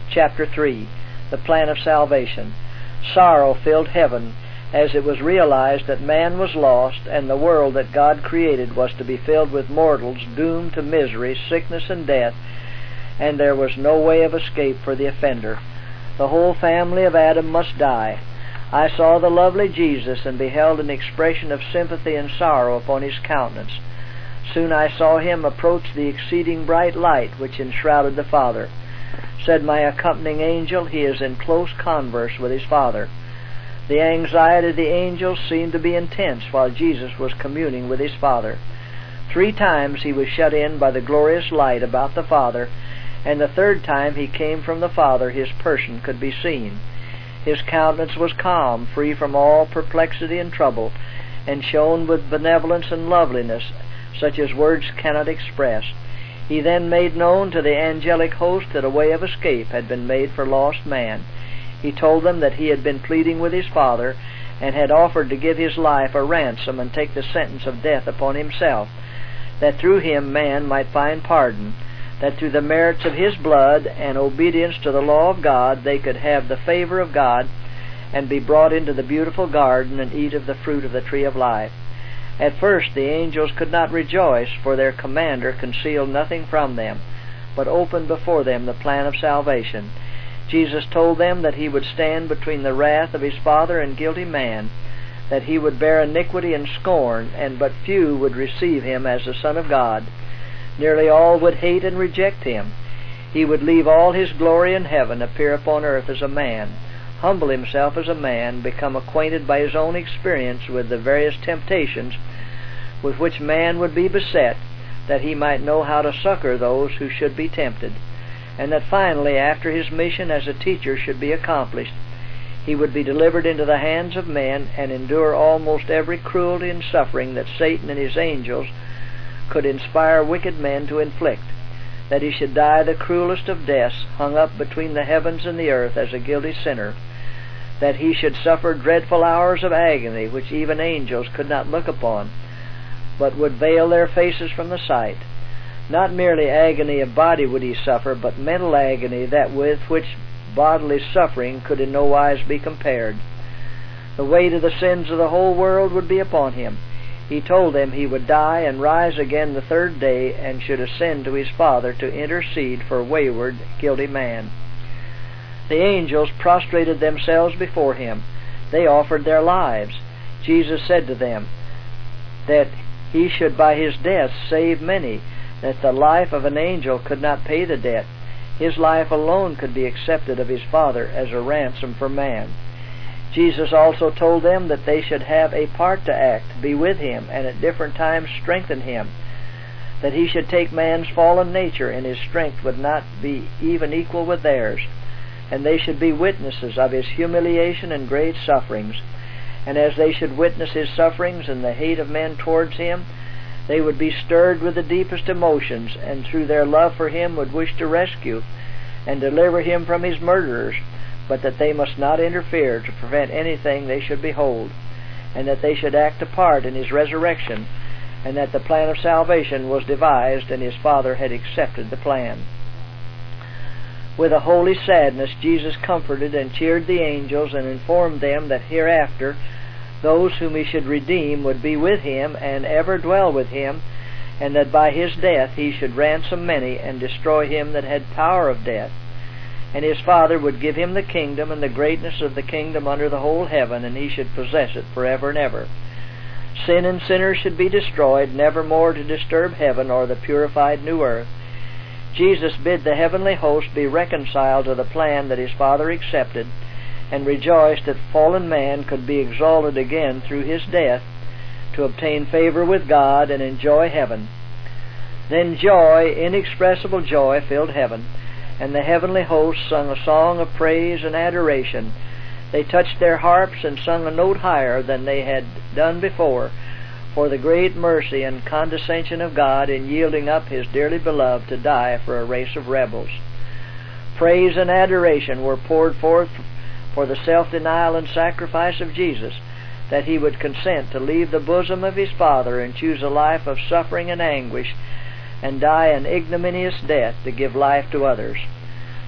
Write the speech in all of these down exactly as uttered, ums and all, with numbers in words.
Chapter three. The Plan of Salvation. Sorrow filled heaven as it was realized that man was lost and the world that God created was to be filled with mortals doomed to misery, sickness, and death, and there was no way of escape for the offender. The whole family of Adam must die. I saw the lovely Jesus and beheld an expression of sympathy and sorrow upon his countenance. Soon I saw him approach the exceeding bright light which enshrouded the Father. Said my accompanying angel, he is in close converse with his Father. The anxiety of the angels seemed to be intense while Jesus was communing with his Father. Three times he was shut in by the glorious light about the Father, and the third time he came from the Father his person could be seen. His countenance was calm, free from all perplexity and trouble, and shone with benevolence and loveliness, such as words cannot express. He then made known to the angelic host that a way of escape had been made for lost man. He told them that he had been pleading with his Father, and had offered to give his life a ransom and take the sentence of death upon himself, that through him man might find pardon, that through the merits of his blood and obedience to the law of God they could have the favor of God and be brought into the beautiful garden and eat of the fruit of the tree of life. At first the angels could not rejoice, for their commander concealed nothing from them, but opened before them the plan of salvation. Jesus told them that he would stand between the wrath of his Father and guilty man, that he would bear iniquity and scorn, and but few would receive him as the Son of God. Nearly all would hate and reject him. He would leave all his glory in heaven, appear upon earth as a man, humble himself as a man, become acquainted by his own experience with the various temptations with which man would be beset, that he might know how to succor those who should be tempted, and that finally, after his mission as a teacher should be accomplished, he would be delivered into the hands of men and endure almost every cruelty and suffering that Satan and his angels could inspire wicked men to inflict, that he should die the cruelest of deaths, hung up between the heavens and the earth as a guilty sinner, that he should suffer dreadful hours of agony which even angels could not look upon, but would veil their faces from the sight. Not merely agony of body would he suffer, but mental agony, that with which bodily suffering could in no wise be compared. The weight of the sins of the whole world would be upon him. He told them he would die and rise again the third day, and should ascend to his Father to intercede for wayward, guilty man. The angels prostrated themselves before him. They offered their lives. Jesus said to them that he should by his death save many, that the life of an angel could not pay the debt. His life alone could be accepted of his Father as a ransom for man. Jesus also told them that they should have a part to act, be with him, and at different times strengthen him, that he should take man's fallen nature, and his strength would not be even equal with theirs, and they should be witnesses of his humiliation and great sufferings. And as they should witness his sufferings and the hate of men towards him, they would be stirred with the deepest emotions, and through their love for him would wish to rescue and deliver him from his murderers, but that they must not interfere to prevent anything they should behold, and that they should act a part in his resurrection, and that the plan of salvation was devised, and his Father had accepted the plan. With a holy sadness Jesus comforted and cheered the angels, and informed them that hereafter those whom he should redeem would be with him and ever dwell with him, and that by his death he should ransom many and destroy him that had power of death. And his Father would give him the kingdom and the greatness of the kingdom under the whole heaven, and he should possess it forever and ever. Sin and sinners should be destroyed, never more to disturb heaven or the purified new earth. Jesus bid the heavenly host be reconciled to the plan that his Father accepted, and rejoiced that fallen man could be exalted again through his death to obtain favor with God and enjoy heaven. Then joy, inexpressible joy, filled heaven, and the heavenly host sung a song of praise and adoration. They touched their harps and sung a note higher than they had done before, for the great mercy and condescension of God in yielding up his dearly beloved to die for a race of rebels. Praise and adoration were poured forth for the self-denial and sacrifice of Jesus, that he would consent to leave the bosom of his Father and choose a life of suffering and anguish, and die an ignominious death to give life to others.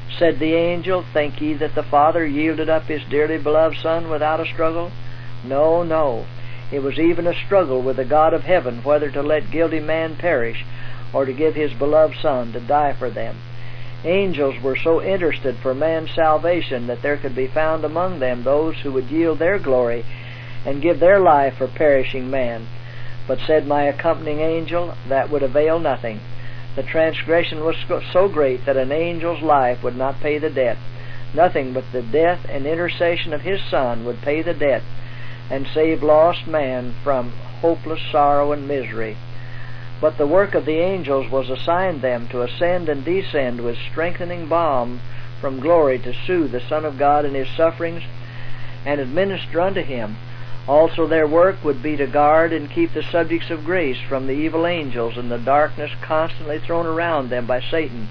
Said the angel, Think ye that the Father yielded up his dearly beloved Son without a struggle? No, no. It was even a struggle with the God of heaven whether to let guilty man perish or to give his beloved Son to die for them. Angels were so interested for man's salvation that there could be found among them those who would yield their glory and give their life for perishing man. But said my accompanying angel, that would avail nothing. The transgression was so great that an angel's life would not pay the debt. Nothing but the death and intercession of his Son would pay the debt and save lost man from hopeless sorrow and misery. But the work of the angels was assigned them to ascend and descend with strengthening balm from glory to soothe the Son of God in his sufferings and administer unto him. Also their work would be to guard and keep the subjects of grace from the evil angels and the darkness constantly thrown around them by Satan.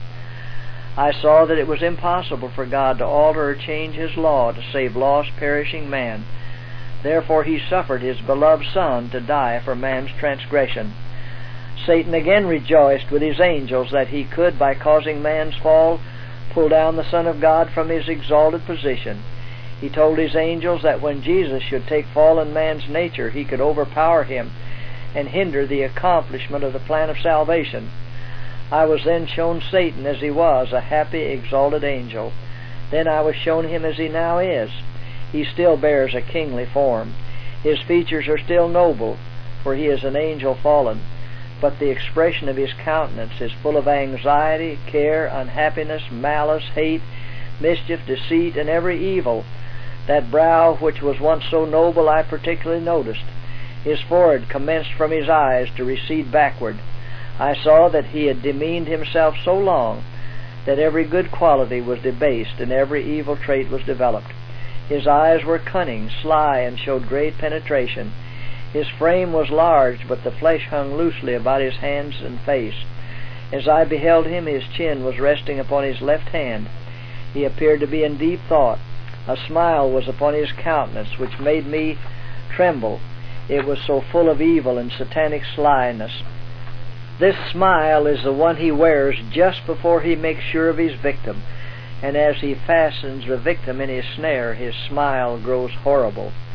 I saw that it was impossible for God to alter or change his law to save lost, perishing man. Therefore he suffered his beloved Son to die for man's transgression. Satan again rejoiced with his angels that he could, by causing man's fall, pull down the Son of God from his exalted position. He told his angels that when Jesus should take fallen man's nature, he could overpower him and hinder the accomplishment of the plan of salvation. I was then shown Satan as he was, a happy, exalted angel. Then I was shown him as he now is. He still bears a kingly form. His features are still noble, for he is an angel fallen. But the expression of his countenance is full of anxiety, care, unhappiness, malice, hate, mischief, deceit, and every evil. That brow which was once so noble I particularly noticed. His forehead commenced from his eyes to recede backward. I saw that he had demeaned himself so long that every good quality was debased and every evil trait was developed. His eyes were cunning, sly, and showed great penetration. His frame was large, but the flesh hung loosely about his hands and face. As I beheld him, his chin was resting upon his left hand. He appeared to be in deep thought. A smile was upon his countenance, which made me tremble. It was so full of evil and satanic slyness. This smile is the one he wears just before he makes sure of his victim, and as he fastens the victim in his snare, his smile grows horrible.